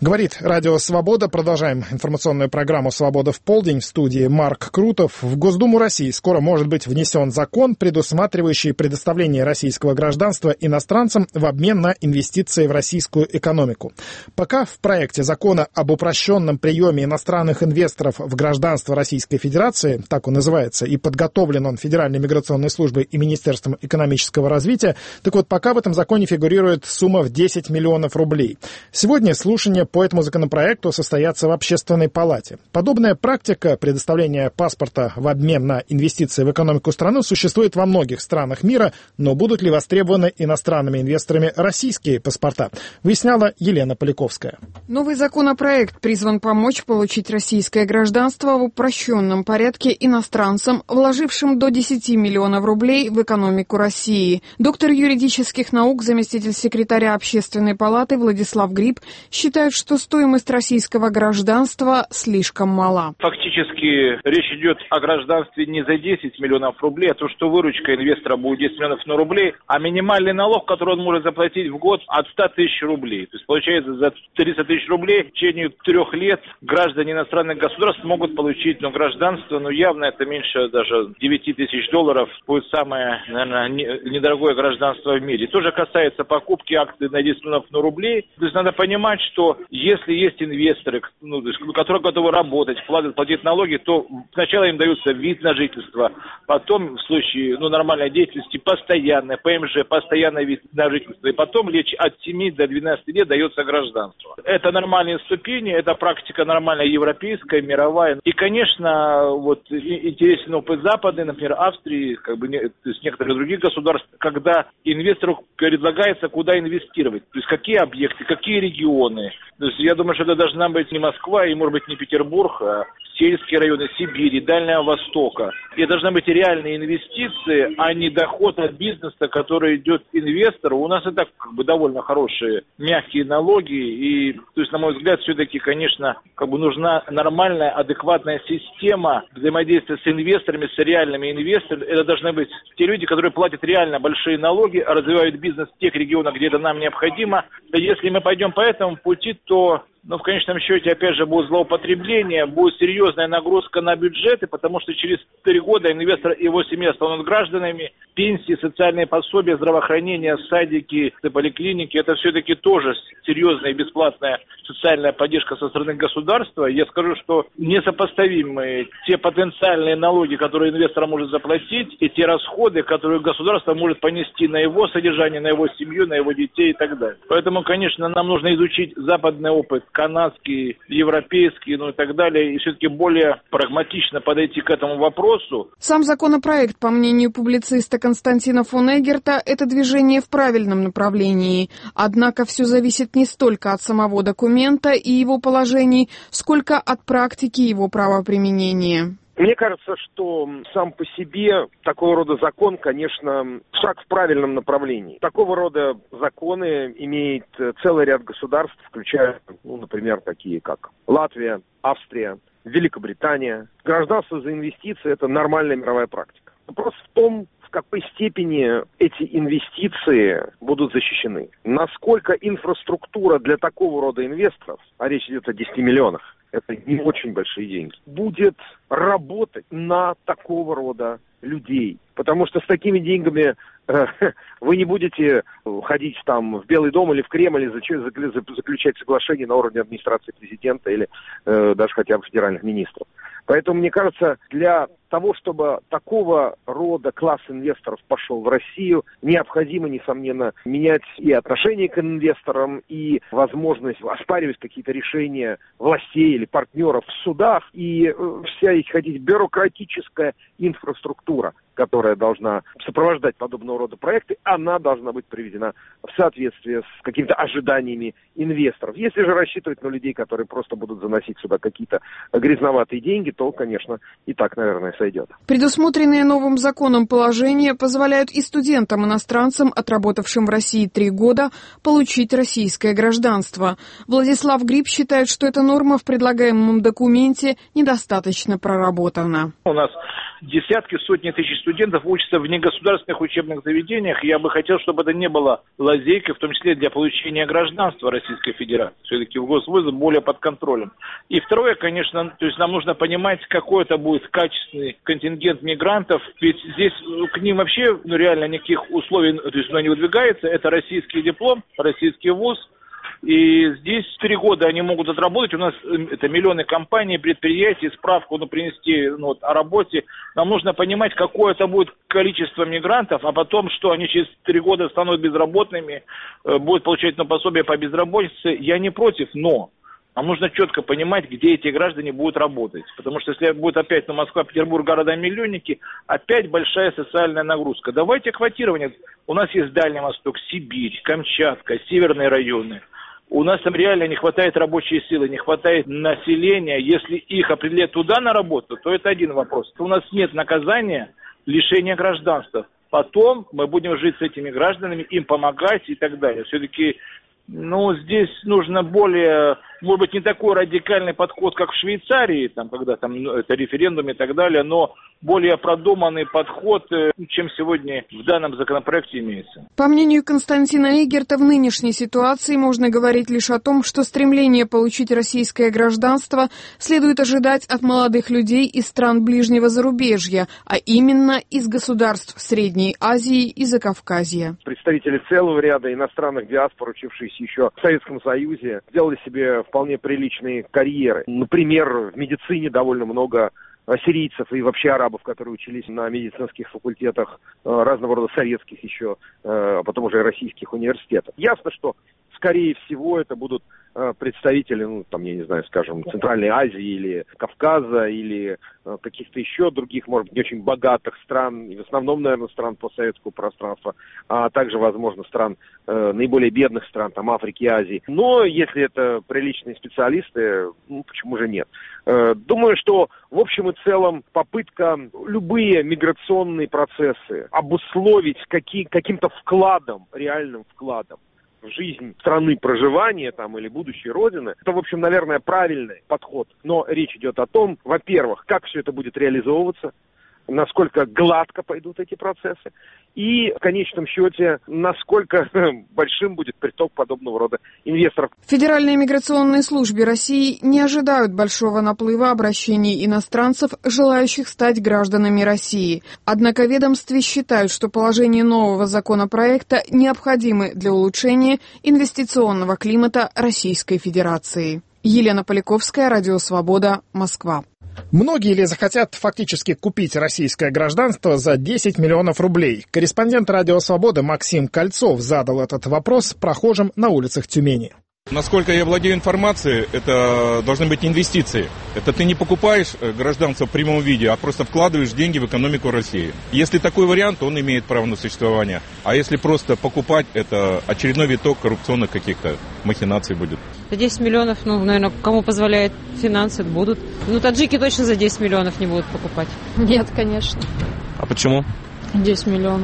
Говорит Радио Свобода. Продолжаем информационную программу «Свобода в полдень». В студии Марк Крутов. В Госдуму России скоро может быть внесен закон, предусматривающий предоставление российского гражданства иностранцам в обмен на инвестиции в российскую экономику. Пока в проекте закона об упрощенном приеме иностранных инвесторов в гражданство Российской Федерации, так он называется, и подготовлен он Федеральной миграционной службой и Министерством экономического развития, так вот пока в этом законе фигурирует сумма в 10 миллионов рублей. Сегодня слушание по этому законопроекту состоятся в Общественной палате. Подобная практика предоставления паспорта в обмен на инвестиции в экономику страны существует во многих странах мира, но будут ли востребованы иностранными инвесторами российские паспорта, выясняла Елена Поляковская. Новый законопроект призван помочь получить российское гражданство в упрощенном порядке иностранцам, вложившим до 10 миллионов рублей в экономику России. Доктор юридических наук, заместитель секретаря Общественной палаты Владислав Гриб считает, что стоимость российского гражданства слишком мала. Фактически речь идет о гражданстве не за 10 миллионов рублей, а то, что выручка инвестора будет 10 миллионов рублей, а минимальный налог, который он может заплатить в год, от 100 тысяч рублей. То есть получается за 300 тысяч рублей в течение 3 лет граждане иностранных государств могут получить гражданство, явно это меньше даже 9 тысяч долларов, будет самое, наверное, недорогое гражданство в мире. То же касается покупки акций на 10 миллионов рублей. То есть надо понимать, что если есть инвесторы, которые готовы работать, вкладывать, платить налоги, то сначала им дается вид на жительство, потом в случае нормальной деятельности постоянное, ПМЖ, постоянный вид на жительство, и потом от 7 до 12 лет дается гражданство. Это нормальные ступени, это практика нормальная европейская, мировая. И, конечно, интересен опыт Запада, например, Австрии, то есть некоторых других государств, когда инвестору предлагается, куда инвестировать, то есть какие объекты, какие регионы. То есть я думаю, что это должна быть не Москва и, может быть, не Петербург, а сельские районы Сибири, Дальнего Востока. И должны быть реальные инвестиции, а не доход от бизнеса, который идет инвестору. У нас и так довольно хорошие мягкие налоги. И, то есть, на мой взгляд, все-таки, конечно, нужна нормальная, адекватная система взаимодействия с инвесторами, с реальными инвесторами. Это должны быть те люди, которые платят реально большие налоги, развивают бизнес в тех регионах, где это нам необходимо. И если мы пойдем по этому пути, то в конечном счете, опять же, будет злоупотребление, будет серьезная нагрузка на бюджеты, потому что через 4 года инвестор и его семья станут гражданами, пенсии, социальные пособия, здравоохранение, садики, поликлиники, это все-таки тоже серьезная и бесплатная социальная поддержка со стороны государства. Я скажу, что несопоставимы те потенциальные налоги, которые инвестор может заплатить, и те расходы, которые государство может понести на его содержание, на его семью, на его детей и так далее. Поэтому, конечно, нам нужно изучить западный опыт, канадский, европейский, и так далее, и все-таки более прагматично подойти к этому вопросу. Сам законопроект, по мнению публициста Константина фон Эггерта, это движение в правильном направлении. Однако все зависит не столько от самого документа и его положений, сколько от практики его правоприменения. Мне кажется, что сам по себе такого рода закон, конечно, шаг в правильном направлении. Такого рода законы имеет целый ряд государств, включая, например, такие как Латвия, Австрия, Великобритания. Гражданство за инвестиции – это нормальная мировая практика. Вопрос в том, в какой степени эти инвестиции будут защищены. Насколько инфраструктура для такого рода инвесторов, а речь идет о 10 миллионах, это не очень большие деньги, будет работать на такого рода людей. Потому что с такими деньгами вы не будете ходить в Белый дом или в Кремль и заключать соглашение на уровне администрации президента или даже хотя бы федеральных министров. Поэтому, мне кажется, для того, чтобы такого рода класс инвесторов пошел в Россию, необходимо, несомненно, менять и отношение к инвесторам, и возможность оспаривать какие-то решения властей или партнеров в судах, и вся бюрократическая инфраструктура, которая должна сопровождать подобного рода проекты, она должна быть приведена в соответствие с какими-то ожиданиями инвесторов. Если же рассчитывать на людей, которые просто будут заносить сюда какие-то грязноватые деньги, то, конечно, и так, наверное, сойдет. Предусмотренные новым законом положения позволяют и студентам-иностранцам, отработавшим в России 3 года, получить российское гражданство. Владислав Гриб считает, что эта норма в предлагаемом документе недостаточно проработана. У нас десятки, сотни тысяч студентов учатся в негосударственных учебных заведениях. Я бы хотел, чтобы это не было лазейкой, в том числе для получения гражданства Российской Федерации. Все-таки в госвызов более под контролем. И второе, конечно, то есть нам нужно понимать, какой это будет качественный контингент мигрантов. Ведь здесь к ним вообще реально никаких условий, то есть не выдвигается. Это российский диплом, российский вуз. И здесь 3 года они могут отработать. У нас это миллионы компаний, предприятий, справку принести о работе. Нам нужно понимать, какое это будет количество мигрантов, а потом, что они через 3 года станут безработными, будут получать пособие по безработице. Я не против, но нам нужно четко понимать, где эти граждане будут работать. Потому что если будет опять Москва, Петербург, города-миллионники, опять большая социальная нагрузка. Давайте квотирование. У нас есть Дальний Восток, Сибирь, Камчатка, северные районы. У нас там реально не хватает рабочей силы, не хватает населения. Если их определять туда на работу, то это один вопрос. У нас нет наказания лишения гражданства. Потом мы будем жить с этими гражданами, им помогать и так далее. Все-таки, здесь нужно более, может быть, не такой радикальный подход, как в Швейцарии, когда это референдум и так далее, но более продуманный подход, чем сегодня в данном законопроекте имеется. По мнению Константина Эгерта, в нынешней ситуации можно говорить лишь о том, что стремление получить российское гражданство следует ожидать от молодых людей из стран ближнего зарубежья, а именно из государств Средней Азии и Закавказья. Представители целого ряда иностранных диаспор, учившиеся еще в Советском Союзе, сделали себе вполне приличные карьеры. Например, в медицине довольно много сирийцев и вообще арабов, которые учились на медицинских факультетах разного рода советских еще, а потом уже российских университетов. Ясно, что, скорее всего, это будут представители, Центральной Азии или Кавказа, или каких-то еще других, может быть, не очень богатых стран, и в основном, наверное, стран постсоветского пространства, а также, возможно, стран, наиболее бедных стран, Африки и Азии. Но если это приличные специалисты, почему же нет? Думаю, что в общем и целом попытка любые миграционные процессы обусловить каким-то вкладом, реальным вкладом в жизнь страны проживания или будущей родины, это, в общем, наверное, правильный подход. Но речь идет о том, во-первых, как все это будет реализовываться, насколько гладко пойдут эти процессы, и в конечном счете, насколько большим будет приток подобного рода инвесторов. В Федеральной миграционной службе России не ожидают большого наплыва обращений иностранцев, желающих стать гражданами России. Однако в ведомстве считают, что положения нового законопроекта необходимы для улучшения инвестиционного климата Российской Федерации. Елена Поляковская, Радио Свобода, Москва. Многие ли захотят фактически купить российское гражданство за 10 миллионов рублей? Корреспондент Радио Свобода Максим Кольцов задал этот вопрос прохожим на улицах Тюмени. Насколько я владею информацией, это должны быть инвестиции. Это ты не покупаешь гражданство в прямом виде, а просто вкладываешь деньги в экономику России. Если такой вариант, он имеет право на существование. А если просто покупать, это очередной виток коррупционных каких-то махинаций будет. За 10 миллионов, наверное, кому позволяет финансы, будут. Таджики точно за 10 миллионов не будут покупать. Нет, конечно. А почему? 10 миллионов.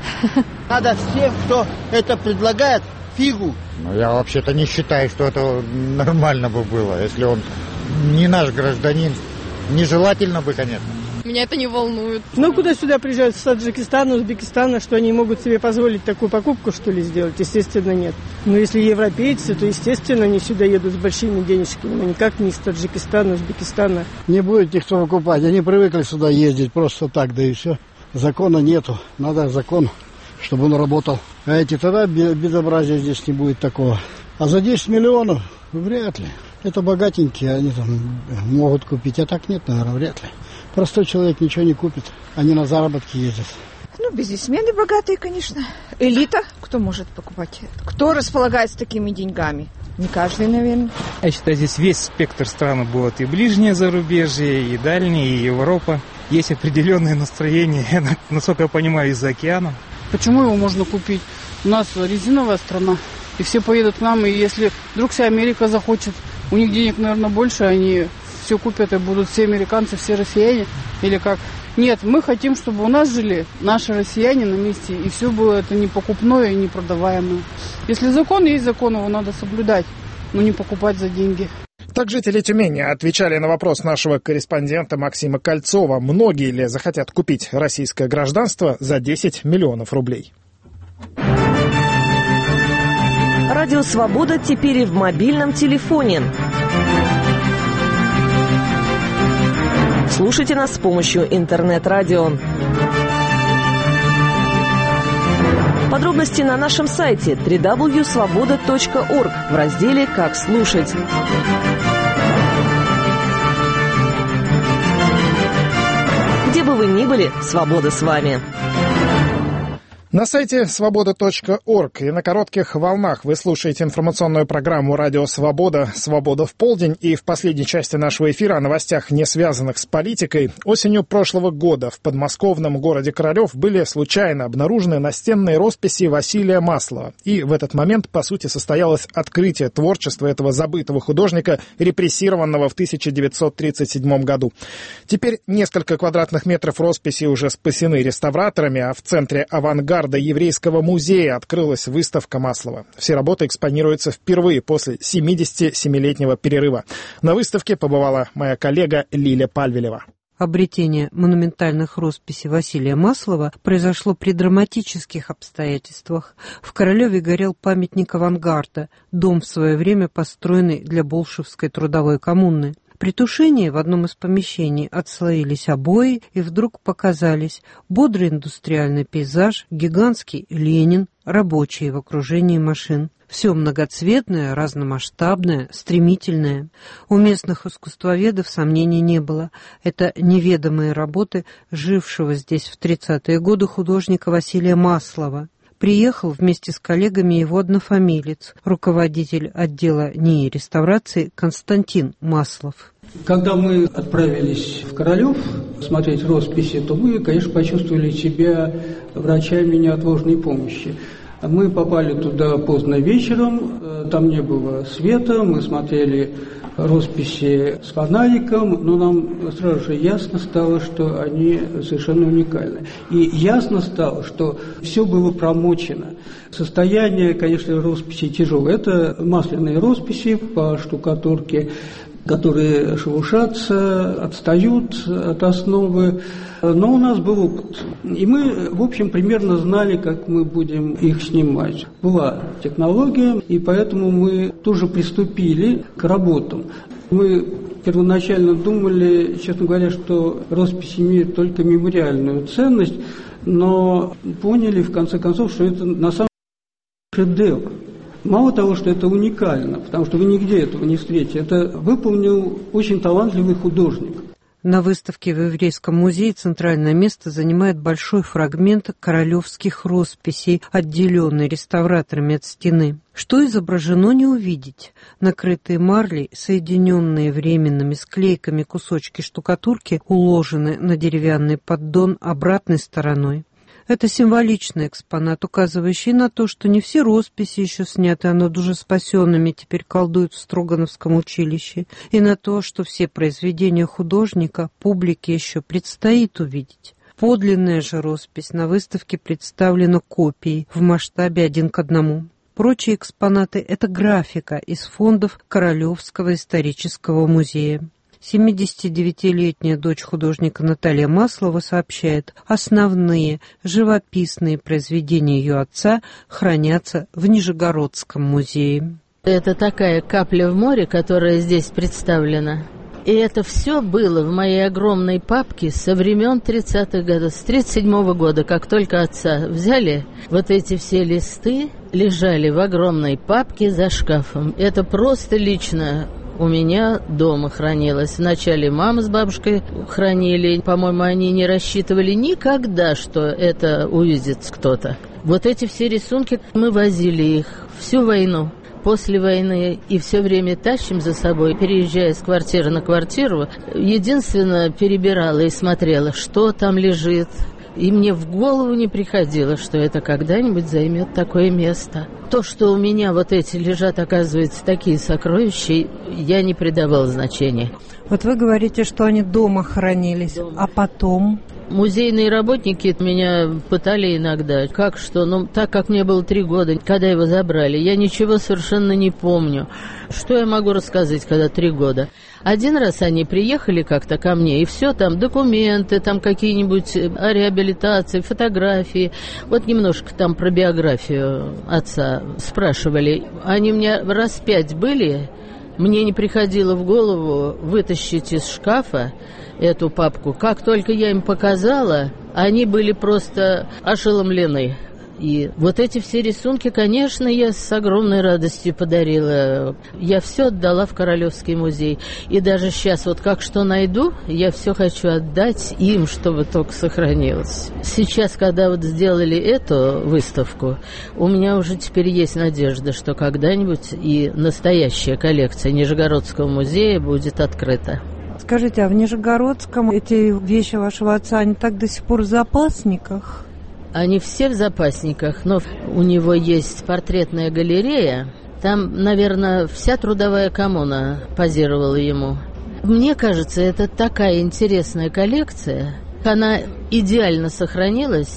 Надо всем, кто это предлагает, фигу. Я вообще-то не считаю, что это нормально бы было. Если он не наш гражданин, нежелательно бы, конечно. Меня это не волнует. Куда сюда приезжают, с Таджикистана, Узбекистана, что они могут себе позволить такую покупку, что ли, сделать? Естественно, нет. Но если европейцы, то, естественно, они сюда едут с большими денежками, но никак не из Таджикистана, Узбекистана. Не будет никто покупать. Они привыкли сюда ездить просто так, да и все. Закона нету. Надо закон, чтобы он работал. А эти тогда безобразия здесь не будет такого. А за 10 миллионов вряд ли. Это богатенькие, они могут купить. А так нет, наверное, вряд ли. Простой человек ничего не купит. Они на заработки ездят. Бизнесмены богатые, конечно. Элита, кто может покупать? Кто располагает с такими деньгами? Не каждый, наверное. Я считаю, здесь весь спектр стран будет. И ближнее зарубежье, и дальнее, и Европа. Есть определенные настроения, насколько я понимаю, из-за океана. Почему его можно купить? У нас резиновая страна, и все поедут к нам, и если вдруг вся Америка захочет, у них денег, наверное, больше, они все купят, и будут все американцы, все россияне, или как? Нет, мы хотим, чтобы у нас жили наши россияне на месте, и все было это не покупное и не продаваемое. Если закон есть закон, его надо соблюдать, но не покупать за деньги. Так жители Тюмени отвечали на вопрос нашего корреспондента Максима Кольцова, многие ли захотят купить российское гражданство за 10 миллионов рублей. Радио «Свобода» теперь и в мобильном телефоне. Слушайте нас с помощью интернет-радио. Подробности на нашем сайте www.svoboda.org в разделе «Как слушать». Где бы вы ни были, свобода с вами. На сайте svoboda.org и на коротких волнах вы слушаете информационную программу «Радио Свобода. Свобода в полдень». И в последней части нашего эфира о новостях, не связанных с политикой. Осенью прошлого года в подмосковном городе Королев были случайно обнаружены настенные росписи Василия Маслова. И в этот момент, по сути, состоялось открытие творчества этого забытого художника, репрессированного в 1937 году. Теперь несколько квадратных метров росписи уже спасены реставраторами, а в центре «Авангарда» Еврейского музея открылась выставка Маслова. Все работы экспонируются впервые после 77-летнего перерыва. На выставке побывала моя коллега Лиля Пальвелева. Обретение монументальных росписей Василия Маслова произошло при драматических обстоятельствах. В Королеве горел памятник авангарда, дом в свое время построенный для Болшевской трудовой коммуны. При тушении в одном из помещений отслоились обои, и вдруг показались бодрый индустриальный пейзаж, гигантский Ленин, рабочие в окружении машин. Все многоцветное, разномасштабное, стремительное. У местных искусствоведов сомнений не было. Это неведомые работы жившего здесь в 30-е годы художника Василия Маслова. Приехал вместе с коллегами его однофамилец, руководитель отдела НИИ реставрации Константин Маслов. Когда мы отправились в Королев смотреть росписи, то мы, конечно, почувствовали себя врачами неотложной помощи. Мы попали туда поздно вечером, там не было света, мы смотрели росписи с фонариком, но нам сразу же ясно стало, что они совершенно уникальны. И ясно стало, что все было промочено. Состояние, конечно, росписей тяжелое. Это масляные росписи по штукатурке, которые шелушатся, отстают от основы. Но у нас был опыт. И мы, в общем, примерно знали, как мы будем их снимать. Была технология, и поэтому мы тоже приступили к работам. Мы первоначально думали, честно говоря, что роспись имеет только мемориальную ценность, но поняли, в конце концов, что это на самом деле шедевр. Мало того, что это уникально, потому что вы нигде этого не встретите, это выполнил очень талантливый художник. На выставке в Еврейском музее центральное место занимает большой фрагмент королевских росписей, отделенный реставраторами от стены. Что изображено, не увидеть. Накрытые марлей, соединенные временными склейками кусочки штукатурки, уложены на деревянный поддон обратной стороной. Это символичный экспонат, указывающий на то, что не все росписи еще сняты, а над уже спасенными теперь колдуют в Строгановском училище, и на то, что все произведения художника публике еще предстоит увидеть. Подлинная же роспись на выставке представлена копией в масштабе 1 к 1. Прочие экспонаты – это графика из фондов Королевского исторического музея. 79-летняя дочь художника Наталья Маслова сообщает, основные живописные произведения ее отца хранятся в Нижегородском музее. Это такая капля в море, которая здесь представлена. И это все было в моей огромной папке со времен 30-х годов, с 37-го года, как только отца взяли. Вот эти все листы лежали в огромной папке за шкафом. Это просто лично у меня дома хранилось. Вначале мама с бабушкой хранили. По-моему, они не рассчитывали никогда, что это увидит кто-то. Вот эти все рисунки, мы возили их всю войну. После войны и все время тащим за собой, переезжая с квартиры на квартиру. Единственное, перебирала и смотрела, что там лежит. И мне в голову не приходило, что это когда-нибудь займет такое место. То, что у меня вот эти лежат, оказывается, такие сокровища, я не придавала значения. Вот вы говорите, что они дома хранились, а потом? Музейные работники меня пытали иногда. Как что? Ну, так как мне было 3 года, когда его забрали, я ничего совершенно не помню. Что я могу рассказать, когда 3 года? Один раз они приехали как-то ко мне, и все, там документы, там какие-нибудь о реабилитации, фотографии. Вот немножко там про биографию отца спрашивали. Они у меня раз 5 были. Мне не приходило в голову вытащить из шкафа эту папку. Как только я им показала, они были просто ошеломлены. И вот эти все рисунки, конечно, я с огромной радостью подарила. Я все отдала в Королевский музей. И даже сейчас, вот как что найду, я все хочу отдать им, чтобы только сохранилось. Сейчас, когда вот сделали эту выставку, у меня уже теперь есть надежда, что когда-нибудь и настоящая коллекция Нижегородского музея будет открыта. Скажите, а в Нижегородском эти вещи вашего отца, они так до сих пор в запасниках? Они все в запасниках, но у него есть портретная галерея. Там, наверное, вся трудовая коммуна позировала ему. Мне кажется, это такая интересная коллекция. Она идеально сохранилась,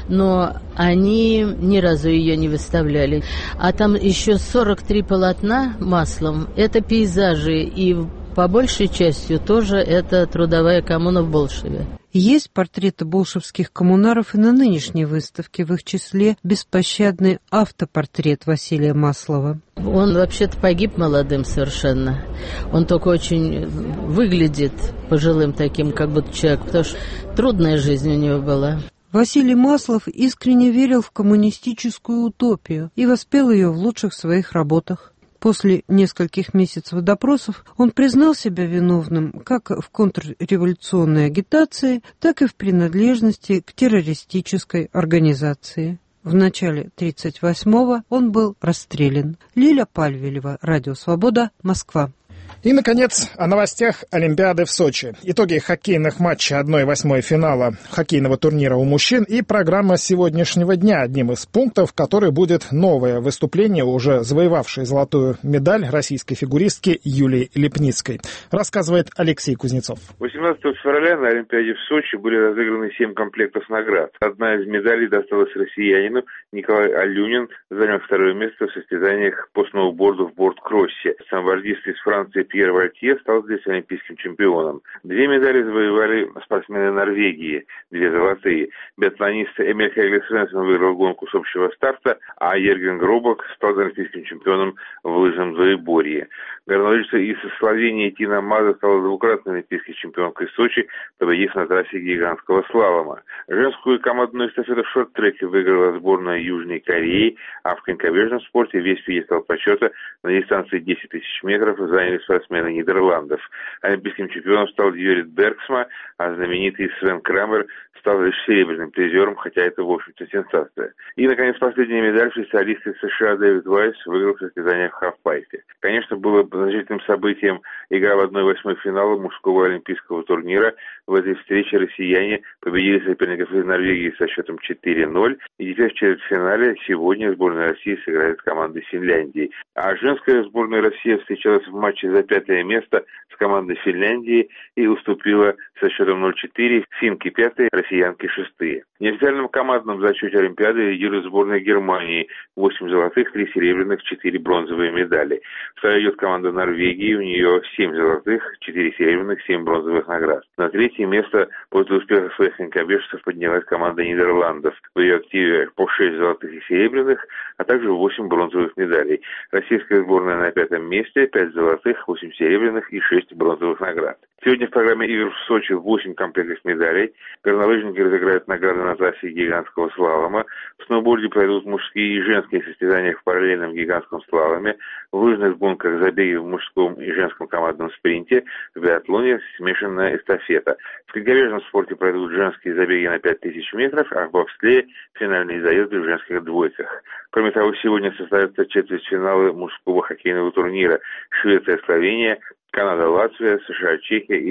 но они ни разу ее не выставляли. А там еще 43 полотна маслом. Это пейзажи, и по большей частью тоже это трудовая коммуна в Болшеве. Есть портреты болшевских коммунаров и на нынешней выставке, в их числе беспощадный автопортрет Василия Маслова. Он вообще-то погиб молодым совершенно. Он только очень выглядит пожилым таким, как будто человек, потому что трудная жизнь у него была. Василий Маслов искренне верил в коммунистическую утопию и воспел ее в лучших своих работах. После нескольких месяцев допросов он признал себя виновным как в контрреволюционной агитации, так и в принадлежности к террористической организации. В начале 1938-го он был расстрелян. Лиля Пальвелева, Радио Свобода, Москва. И, наконец, о новостях Олимпиады в Сочи. Итоги хоккейных матчей 1/8 финала хоккейного турнира у мужчин и программа сегодняшнего дня. Одним из пунктов, который будет новое выступление уже завоевавшей золотую медаль российской фигуристки Юлии Лепницкой. Рассказывает Алексей Кузнецов. 18 февраля на Олимпиаде в Сочи были разыграны 7 комплектов наград. Одна из медалей досталась россиянину. Николай Алюнин занял 2-е место в состязаниях по сноуборду в борт-кроссе. Самбордист из Франции Пьер Вальтье стал здесь олимпийским чемпионом. 2 медали завоевали спортсмены Норвегии, 2 золотые. Биатлонист Эмиль Хегле Свенсон выиграл гонку с общего старта, а Йерген Грубок стал олимпийским чемпионом в лыжном двоеборье. Горнолыжница из Словении Тина Маза стала 2-кратной олимпийской чемпионкой Сочи, победив на трассе гигантского слалома. Женскую командную эстафету в шорт-треке выиграла сборная Южной Кореи, а в конькобежном спорте весь пьедестал почета на дистанции 10 тысяч метров заняли спортсмены Нидерландов. Олимпийским чемпионом стал Юрит Бергсма, а знаменитый Свен Крамер стал лишь серебряным призером, хотя это, в общем-то, сенсация. И, наконец, последняя медаль специалист из США Дэвид Вайс выиграл в состязаниях в хавпайпе. Конечно, было значительным событием игра в 1/8 финала мужского олимпийского турнира. В этой встрече россияне победили соперников из Норвегии со счетом 4-0. И теперь в четвертьфинале сегодня сборная России сыграет с командой Финляндии. А женская сборная России встречалась в матче за 5-е место с командой Финляндии и уступила со счетом 0-4. Финки 5-е, россиянки 6-е. В неофициальном командном зачете Олимпиады лидирует сборная Германии. 8 золотых, 3 серебряных, 4 бронзовые медали. Вторая идет команда Норвегии, у нее 7 золотых, 4 серебряных, 7 бронзовых наград. На 3-е место после успеха своих конькобежцев поднялась команда Нидерландов. В ее активе по 6 золотых и серебряных, а также 8 бронзовых медалей. Российская сборная на 5-м месте, 5 золотых, 8 серебряных и 6 бронзовых наград. Сегодня в программе игр в Сочи 8 комплектов медалей. Горнолыжники разыграют награды на трассе гигантского слалома. В сноуборде пройдут мужские и женские состязания в параллельном гигантском слаломе. В лыжных гонках забеги в мужском и женском командном спринте. В биатлоне смешанная эстафета. В конькобежном спорте пройдут женские забеги на 5000 метров, а в бобслее финальные заезды в женских двойках. Кроме того, сегодня состоятся четвертьфиналы мужского хоккейного турнира. Швеция, Словения, Канада, Латвия, США, Чехия и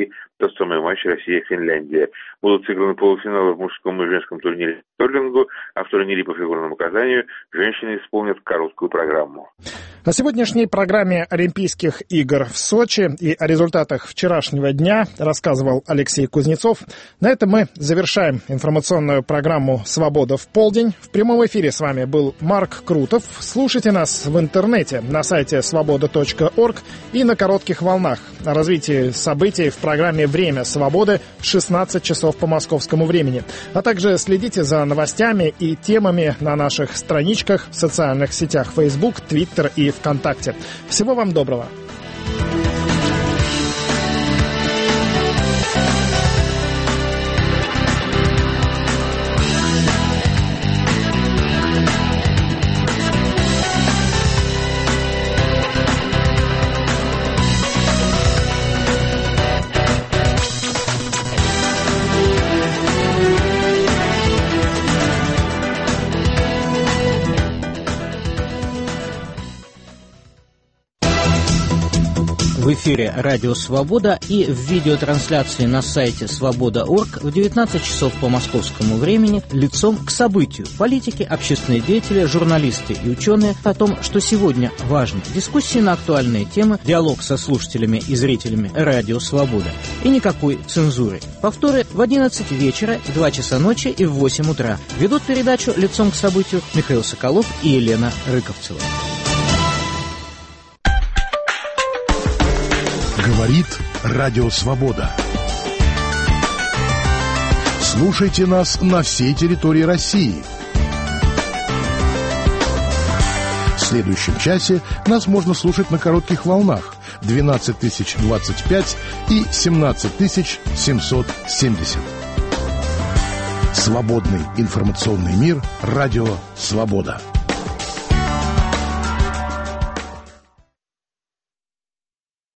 тот самый матч Россия-Финляндия. Будут сыграны полуфиналы в мужском и женском турнире по керлингу, а в турнире по фигурному катанию женщины исполнят короткую программу. О сегодняшней программе Олимпийских игр в Сочи и о результатах вчерашнего дня рассказывал Алексей Кузнецов. На этом мы завершаем информационную программу «Свобода в полдень». В прямом эфире с вами был Марк Крутов. Слушайте нас в интернете на сайте svoboda.org и на коротких волнах. О развитии событий в программе «Время свободы» в 16 часов по московскому времени. А также следите за новостями и темами на наших страничках в социальных сетях Facebook, Twitter и ВКонтакте. Всего вам доброго. В эфире «Радио Свобода» и в видеотрансляции на сайте svoboda.org в 19 часов по московскому времени лицом к событию. Политики, общественные деятели, журналисты и ученые о том, что сегодня важно. Дискуссии на актуальные темы, диалог со слушателями и зрителями «Радио Свобода». И никакой цензуры. Повторы в 11 вечера, в 2 часа ночи и в 8 утра. Ведут передачу лицом к событию Михаил Соколов и Елена Рыковцева. Говорит Радио Свобода. Слушайте нас на всей территории России. В следующем часе нас можно слушать на коротких волнах 12025 и 17770. Свободный информационный мир. Радио Свобода.